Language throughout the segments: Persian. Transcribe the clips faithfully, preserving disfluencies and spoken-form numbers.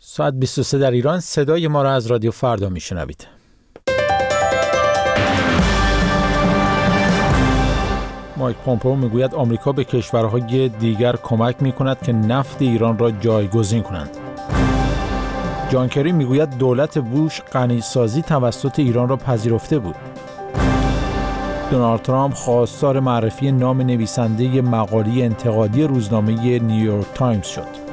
ساعت بیست و سه در ایران. صدای ما را از رادیو فردا میشنوید. مایک پومپئو میگوید آمریکا به کشورهای دیگر کمک میکند که نفت ایران را جایگزین کنند. جان کری میگوید دولت بوش غنیسازی توسط ایران را پذیرفته بود. دونالد ترامپ خواستار معرفی نام نویسنده مقاله انتقادی روزنامه نیویورک تایمز شد.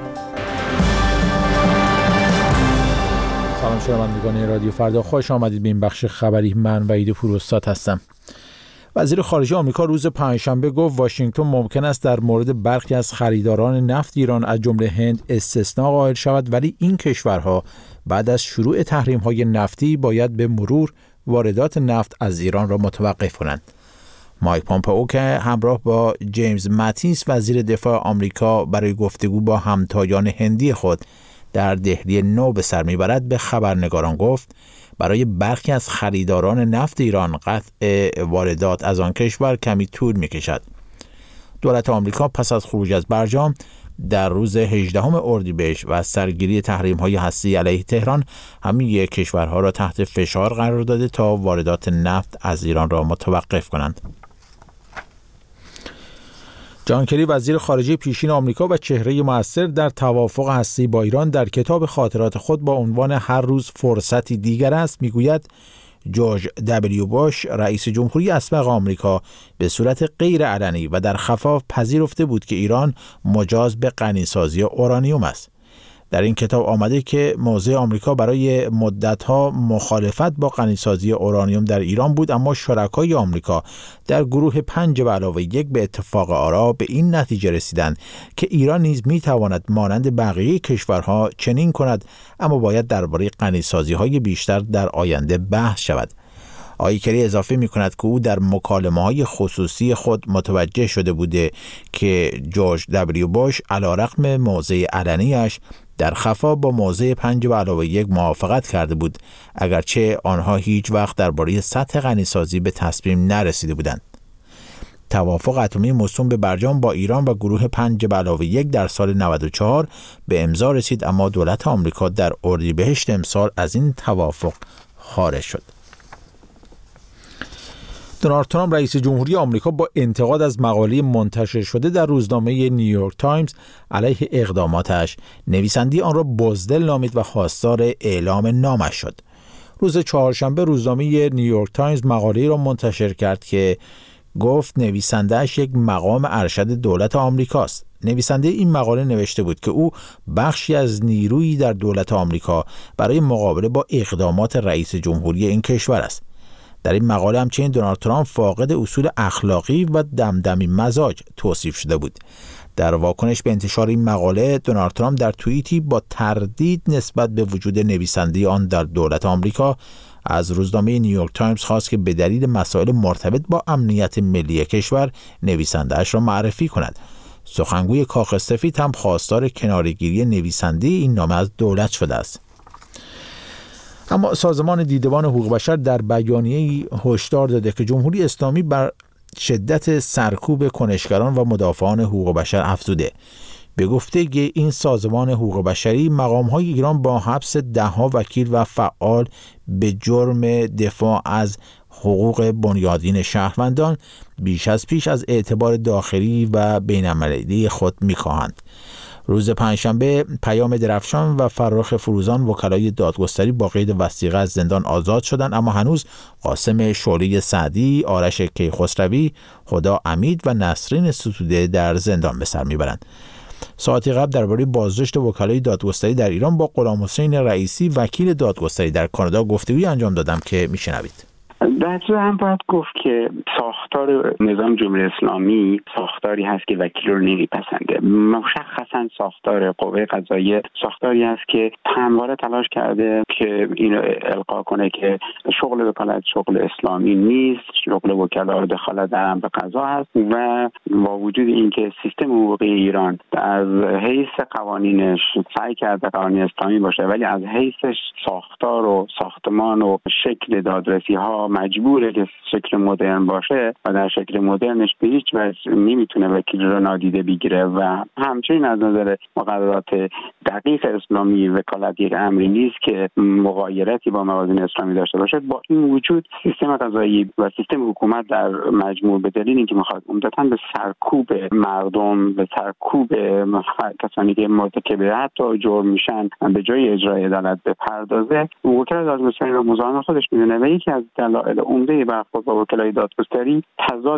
سلام شنوندگان رادیو فردا، خوش آمدید به این بخش خبری. من وحید پوراستاد هستم. وزیر خارجه آمریکا روز پنجشنبه گفت واشنگتن ممکن است در مورد برخی از خریداران نفت ایران از جمله هند استثناء قائل شود، ولی این کشورها بعد از شروع تحریم‌های نفتی باید به مرور واردات نفت از ایران را متوقف کنند. مایک پومپئو که همراه با جیمز ماتیس وزیر دفاع آمریکا برای گفتگو با همتایان هندی خود در دهلی نو به سر میبرد، به خبرنگاران گفت برای برخی از خریداران نفت ایران قطع واردات از آن کشور کمی طول میکشد. دولت آمریکا پس از خروج از برجام در روز هجدهم اردیبهشت و سرگیری تحریم‌های هسته‌ای علیه تهران همه کشورها را تحت فشار قرار داده تا واردات نفت از ایران را متوقف کنند. جان کری وزیر خارجه پیشین آمریکا و چهره مؤثر در توافق هسته‌ای با ایران در کتاب خاطرات خود با عنوان هر روز فرصتی دیگر است میگوید جورج دبلیو بوش رئیس جمهوری اسبق آمریکا به صورت غیر علنی و در خفا پذیرفته بود که ایران مجاز به غنیسازی اورانیوم است. در این کتاب آمده که موضع آمریکا برای مدت‌ها مخالفت با غنیسازی اورانیوم در ایران بود، اما شرکای آمریکا در گروه پنج به علاوه یک به اتفاق آرا به این نتیجه رسیدند که ایران نیز می‌تواند مانند بقیه کشورها چنین کند، اما باید درباره غنیسازی‌های بیشتر در آینده بحث شود. آقای کری اضافه می کند که او در مکالمه‌های خصوصی خود متوجه شده بوده که جورج دبلیو بوش علیرغم موضع علنیش در خفا با موضع پنج به علاوه یک موافقت کرده بود، اگرچه آنها هیچ وقت درباره سطح غنیسازی به تصمیم نرسیده بودند. توافق اتمی موسوم به برجام با ایران و گروه پنج به علاوه یک در سال نود و چهار به امضا رسید، اما دولت آمریکا در اردیبهشت امسال از این توافق خارج شد. دونالد ترامپ رئیس جمهوری آمریکا با انتقاد از مقاله منتشر شده در روزنامه نیویورک تایمز علیه اقداماتش، نویسنده آن را بزدل نامید و خواستار اعلام نامش شد. روز چهارشنبه روزنامه نیویورک تایمز مقاله‌ای را منتشر کرد که گفت نویسنده‌اش یک مقام ارشد دولت آمریکاست. نویسنده این مقاله نوشته بود که او بخشی از نیرویی در دولت آمریکا برای مقابله با اقدامات رئیس جمهوری این کشور است. در این مقاله همچنین دونالد ترامپ فاقد اصول اخلاقی و دمدمی مزاج توصیف شده بود. در واکنش به انتشار این مقاله، دونالد ترامپ در توییتی با تردید نسبت به وجود نویسنده آن در دولت آمریکا از روزنامه نیویورک تایمز خواست که به دلیل مسائل مرتبط با امنیت ملی کشور نویسنده‌اش را معرفی کند. سخنگوی کاخ سفید هم خواستار کناره‌گیری نویسنده این نامه از دولت شده است. اما سازمان دیدبان حقوق بشر در بیانیه‌ای هشدار داده که جمهوری اسلامی بر شدت سرکوب کنشگران و مدافعان حقوق بشر افزوده. به گفته این سازمان حقوق بشری، مقام‌های ایران با حبس ده‌ها وکیل و فعال به جرم دفاع از حقوق بنیادین شهروندان بیش از پیش از اعتبار داخلی و بین‌المللی خود می‌خواهند. روز پنجشنبه پیام درفشان و فراخ فروزان وکلای دادگستری با قید وثیقه از زندان آزاد شدند، اما هنوز قاسم شعله سعدی، آرش کیخسروی، خدا امید و نسرین ستوده در زندان به سر میبرند. ساعتی قبل درباره بازداشت وکلای دادگستری در ایران با غلامحسین رئیسی وکیل دادگستری در کانادا گفتگویی انجام دادم که میشنوید. در ضمن هم باید گفت که ساختار نظام جمهوری اسلامی ساختاری هست که وکیل رو نمیپسنده. مشخصا ساختار قوه قضاییه ساختاری هست که همواره تلاش کرده که اینو القا کنه که شغل وکالت شغل اسلامی نیست، شغل وکلا دخالت در امر قضا هست و با وجود اینکه سیستم حقوقی ایران از حیث قوانینش سعی کرده قوانین اسلامی باشه، ولی از حیث ساختار و ساختمان و شکل دادرسی ها مجبوره که شکل مدرن باشه و در شکل مدرنش به هیچ وجه نمیتونه وکیل رو نادیده بگیره و همچنین از نظر مقررات دقیق اسلامی وکالت یک امری نیست که مغایرتی با موازین اسلامی داشته باشه. با این وجود سیستم قضایی و سیستم حکومت در مجموع به دلیل اینکه میخواد عمدتاً به سرکوب مردم، به سرکوب کسانی که مرتکب حتی جرم میشن به جای اجرای عدالت بپردازه، وکلای دادگستری رو مزاحم خودش میدونه و یکی از دلایل عمده برخورد با وکلای دادگستری تضاد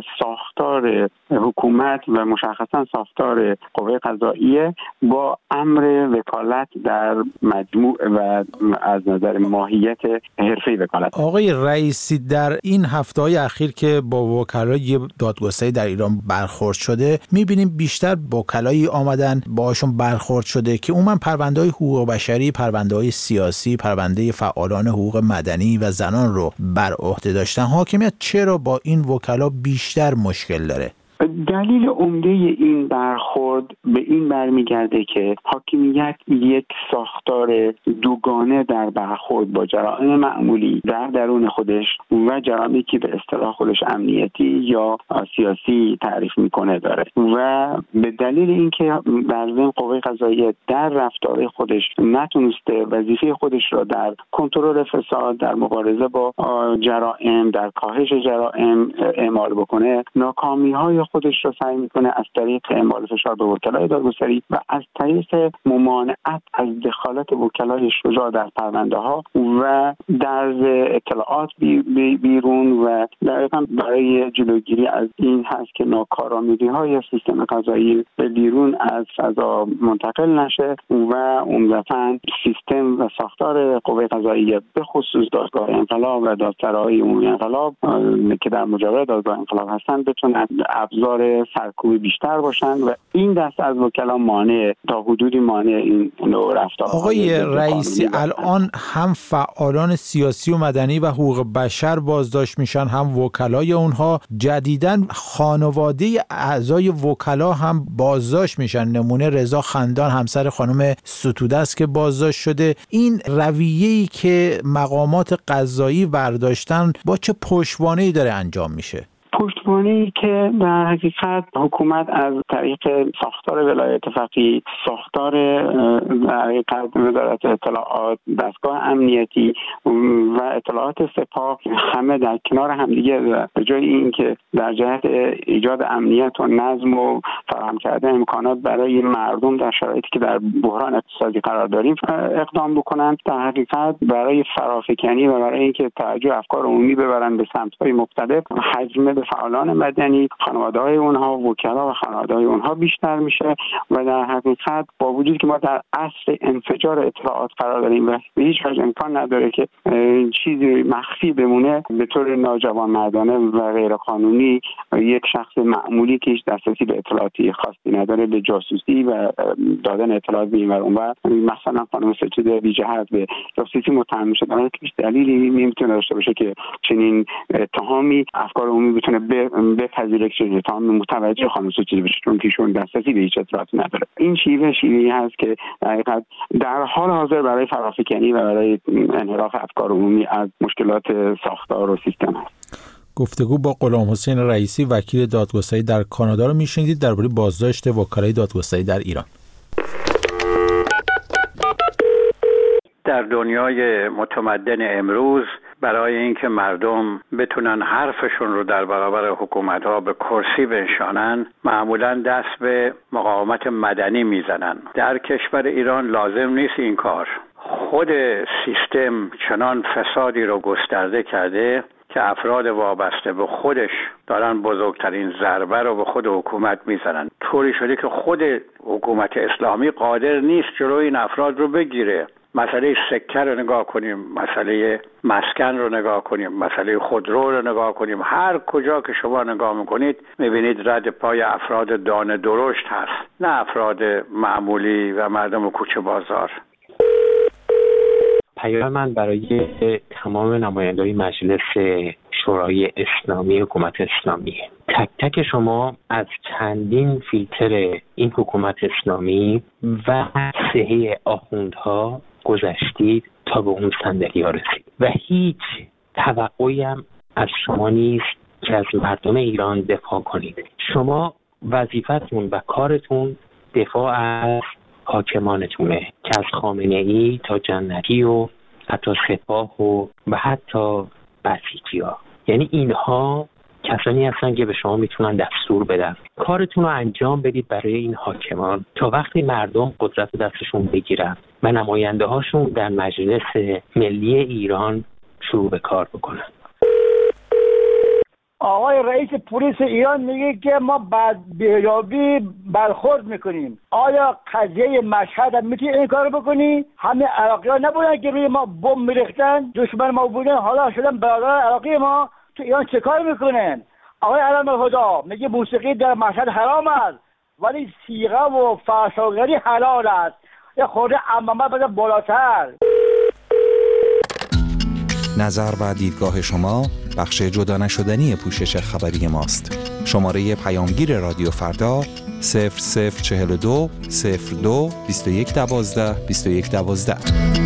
ساختار حکومت و مشخصاً ساختار قوه قضاییه با امر وکالت در مجموع و از نظر ماهیت حرفه وکالت. آقای رئیسی، در این هفته‌های اخیر که با وکلای دادگستری در ایران برخورد شده، می‌بینیم بیشتر وکلایی آمدن باهاشون برخورد شده که عموما پرونده‌های حقوق بشری، پرونده‌های سیاسی، پرونده فعالان حقوق مدنی و زنان رو بر عهده داشتن. حاکمیت چرا با این وکلا بیشتر مشکل داره؟ دلیل عمده این برخورد به این برمیگرده که حاکمیت یک ساختار دوگانه در برخورد با جرائم معمولی در درون خودش و جرائمی که به اصطلاح خودش امنیتی یا سیاسی تعریف میکنه داره و به دلیل اینکه در ضمن قوه قضاییه در رفتار خودش نتونسته وظیفه خودش را در کنترل فساد، در مبارزه با جرائم، در کاهش جرائم اعمال بکنه، ناکامی‌های خودش رو سعی میکنه از طریق اعمال فشار به وکلای دادگستری و از طریق ممانعت از دخالت وکلای شجاع در پرونده ها و در اطلاعات بیرون و دقیقاً برای جلوگیری از این هست که ناکارآمدی های سیستم قضایی به بیرون از فضا منتقل نشه و عمدتاً سیستم و ساختار قوه قضاییه به خصوص دادگاه انقلاب و دادسرای عمومی انقلاب که در مجاور دادگاه انقلاب هستن بتونن ابزار سرکوب بیشتر باشن و این دست از وکلا مانع تا حدودی مانع این نوع رفتار. آقای رئیسی، الان هم فعالان سیاسی و مدنی و حقوق بشر بازداشت میشن، هم وکلای اونها. جدیداً خانواده اعضای وکلا هم بازداشت میشن. نمونه رضا خندان همسر خانم ستوده است که بازداشت شده. این رویه‌ای که مقامات قضایی برداشتن با چه پشتوانه‌ای داره انجام میشه؟ پشتوانه‌ای که در حقیقت حکومت از طریق ساختار ولایت فقیه، ساختار در حقیقت وزارت اطلاعات، دستگاه امنیتی و اطلاعات سپاه همه در کنار همدیگه به جای اینکه در جهت ایجاد امنیت و نظم و فراهم کردن امکانات برای مردم در شرایطی که در بحران اقتصادی قرار داریم اقدام بکنند، در حقیقت برای فرافکنی و برای اینکه توجه افکار عمومی ببرن به سمت‌های مختلف، حجم فعالان مدنی، خانواده‌های اونها، وکلا و خانواده‌های اونها بیشتر میشه و در حقیقت با وجودی که ما در عصر انفجار اطلاعات قرار داریم و به هیچ وجه امکان نداره که چیزی مخفی بمونه، به طور ناجوانمردانه و غیر قانونی یک شخص معمولی که هیچ دسترسی به اطلاعاتی خاصی نداره به جاسوسی و دادن اطلاعات به این ور اون ور، مثلا خانم ستوده بی جهت به جاسوسی متهم میشه، در حالی که هیچ دلیلی نمیتونه داشته باشه که چنین اتهامی افکار عمومی بتونه بپذیره که چه اتهامی متوجه خانم ستوده بشه، چون که ایشون دسترسی به هیچ اطلاعاتی نداره. این شیوه شیوهی هست که در حقیقت در حال حاضر برای فرافکنی و برای انحراف افکار عمومی از مشکلات ساختار و سیستم است. گفتگو با غلام حسین رئیسی وکیل دادگستری در کانادا رو میشنیدید درباره بازداشت وکلای دادگستری در ایران. در دنیای متمدن امروز برای اینکه مردم بتونن حرفشون رو در برابر حکومت‌ها به کرسی بنشانن، معمولاً دست به مقاومت مدنی میزنن. در کشور ایران لازم نیست این کار. خود سیستم چنان فسادی رو گسترده کرده که افراد وابسته به خودش دارن بزرگترین ضربه رو به خود حکومت میزنن. طوری شده که خود حکومت اسلامی قادر نیست جلوی این افراد رو بگیره. مسئله سکه رو نگاه کنیم، مسئله مسکن رو نگاه کنیم، مسئله خودرو رو نگاه کنیم، هر کجا که شما نگاه میکنید میبینید رد پای افراد دانه درشت هست، نه افراد معمولی و مردم کوچه بازار. پیام من برای تمام نمایندگان مجلس شورای اسلامی حکومت اسلامی، تک تک شما از چندین فیلتر این حکومت اسلامی و سهه آخوندها گذشتید تا به اون صندلی ها رسید و هیچ توقعی هم از شما نیست که از مردم ایران دفاع کنید. شما وظیفتون و کارتون دفاع از حاکمانتونه که از خامنه‌ای تا جنتی و حتی سپاه و و حتی بسیجی‌ها، یعنی اینها کسانی هستن که به شما میتونن دستور بدن. کارتون رو انجام بدید برای این حاکمان تا وقتی مردم قدرت دستشون بگیرن و نماینده هاشون در مجلس ملی ایران شروع به کار بکنن. آقای رئیس پلیس ایران میگه که ما بعد بیابی برخورد میکنیم. آیا قضیه مشهد هم میتونی این کار بکنی؟ همه عراقی ها نبودن که روی ما بمب میریختن، دشمن ما بودن، حالا شدن برادر عراقی ما. تو ایران چه کار میکنن؟ آقای علم الهدا میگه موسیقی در مشهد حرام است ولی صیغه و فحشاگری حلال است. یه خورده عمامه بده بالاتر. نظر و دیدگاه شما بخش جدا نشدنی پوشش خبری ماست. شماره پیامگیر رادیو فردا صفر صفر چهل و دو صفر دو بیست و یک دوازده بیست و یک دوازده.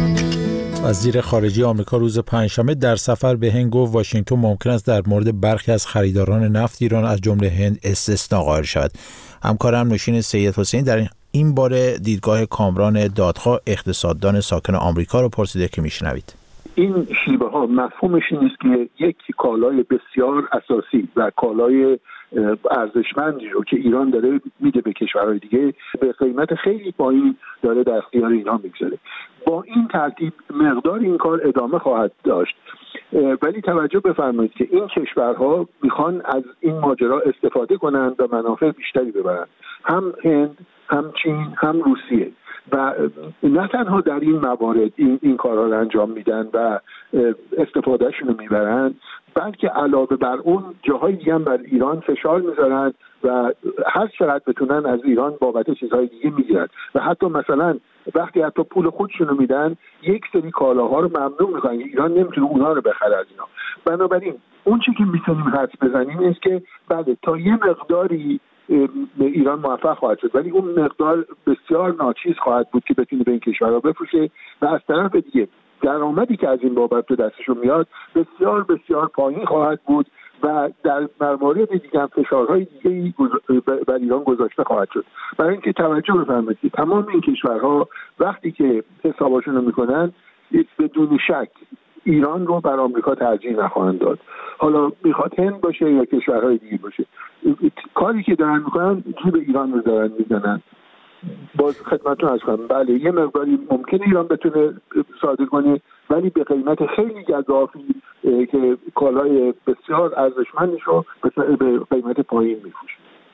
وزیر خارجه آمریکا روز پنجشنبه در سفر به هند گفت واشنگتن ممکن است در مورد برخی از خریداران نفت ایران از جمله هند استثنا قائل شود. همکارم نوشین سید حسینی در این باره دیدگاه کامران دادخواه اقتصاددان ساکن آمریکا رو پرسیده که میشنوید. این شیوه ها مفهومش این است که یک کالای بسیار اساسی و کالای ارزشمندی رو که ایران داره میده به کشورهای دیگه به قیمت خیلی پایین داره در اختیار اینها میگذاره. با این ترتیب مقدار این کار ادامه خواهد داشت، ولی توجه بفرمایید که این کشورها میخوان از این ماجرا استفاده کنند و منافع بیشتری ببرند، هم هند، هم چین، هم روسیه، و نه تنها در این موارد این, این کارها رو انجام میدن و استفادهشون رو میبرن، بلکه علاوه بر اون جاهای دیگه هم بر ایران فشار میذارن و هر چقدر بتونن از ایران بابت چیزهای دیگه میگیرن و حتی مثلا وقتی حتی پول خودشونو میدن یک سری کالاها رو ممنوع میکنن، ایران نمیتونه اونها رو بخره از اینا. بنابراین اون چی که میتونیم حدس بزنیم اینه که بله تا یه مقداری ایران موفق خواهد شد، ولی اون مقدار بسیار ناچیز خواهد بود که بتونه به این کشورها بفروشه و از طرف دیگه درآمدی که از این بابت به دستشون میاد بسیار بسیار پایین خواهد بود و در مورد دیگه هم فشارهای دیگه بر ایران گذاشته خواهد شد. برای اینکه توجه بفرمایید که تمام این کشورها وقتی که حسابشون رو میکنن بدون شک ایران رو بر آمریکا ترجیح نخواهند داد، حالا میخواد هند باشه یا کشورهای دیگه باشه. کاری که دارن میکنن جیب ایران رو دارن میزنن. باز خدمتتون عرض کنم بله یه مقداری ممکنه ایران بتونه صادر کنه، ولی به قیمت خیلی گزافی که کالای بسیار ارزشمندش رو به قیمت پایین میفروشه.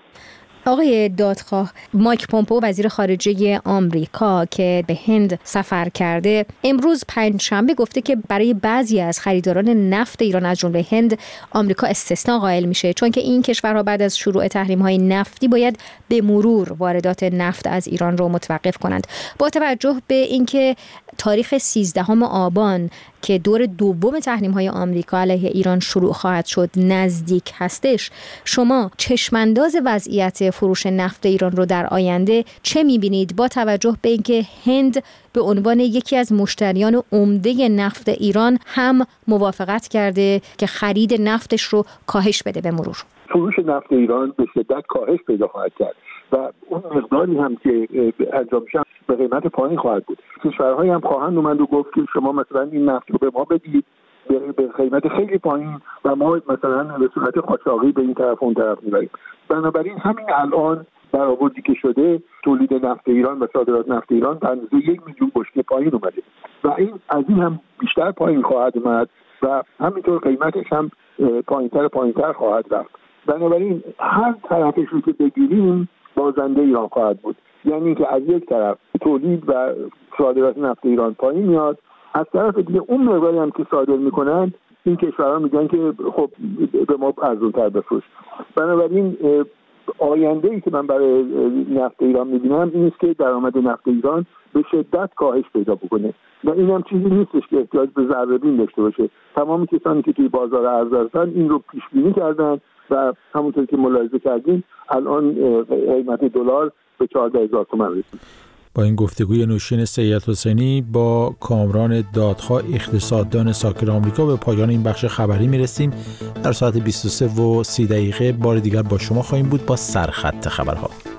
آقای دادخواه، مایک پومپئو وزیر خارجه آمریکا که به هند سفر کرده امروز پنجشنبه گفته که برای بعضی از خریداران نفت ایران از جمله هند آمریکا استثنا قائل میشه، چون که این کشورها بعد از شروع تحریم‌های نفتی باید به مرور واردات نفت از ایران رو متوقف کنند. با توجه به اینکه تاریخ سیزدهم آبان که دور دوم تحریم‌های آمریکا علیه ایران شروع خواهد شد نزدیک هستش، شما چشمانداز وضعیت فروش نفت ایران رو در آینده چه می‌بینید با توجه به اینکه هند به عنوان یکی از مشتریان عمده نفت ایران هم موافقت کرده که خرید نفتش رو کاهش بده به مرور؟ فروش نفت ایران به شدت کاهش پیدا خواهد کرد و اون مقداری هم که انجام میشه به قیمت پایین خواهد بود. کشورهایی هم خواهند اومد و گفت که شما مثلا این نفت رو به ما بدید به قیمت خیلی پایین و ما مثلا به صورت قاچاقی به این طرف اون طرف میبریم. بنابراین همین الان برآوردی که شده تولید نفت ایران و صادرات نفت ایران به اندازه یک میلیون بشکه پایین اومده و این از این هم بیشتر پایین خواهد اومد و همینطور قیمتش هم پایینتر پایینتر خواهد رفت. بنابراین هر طرفش رو که بگیریم بازنده ایران خواهد بود، یعنی که از یک طرف تولید و صادرات نفت ایران پایین میاد، از طرف دیگه اون مقداری هم که صادر میکنن این کشورها میگن که خب به ما ارزان‌تر بفروش. بنابراین آینده ای که من برای نفت ایران میبینم این است که درآمد نفت ایران به شدت کاهش پیدا بکنه و این هم چیزی نیستش که احتیاج به ذره‌بین داشته باشه. تمام کسانی که توی بازار ارز هستن این رو پیش بینی کردن و همونطور که ملاحظه کردیم الان قیمت دلار به چهارده هزار تومان رسید. با این گفتگوی نوشین سید حسینی با کامران دادخواه اقتصاددان ساکن آمریکا به پایان این بخش خبری میرسیم. در ساعت بیست و سه و سی دقیقه بار دیگر با شما خواهیم بود با سرخط خبرها.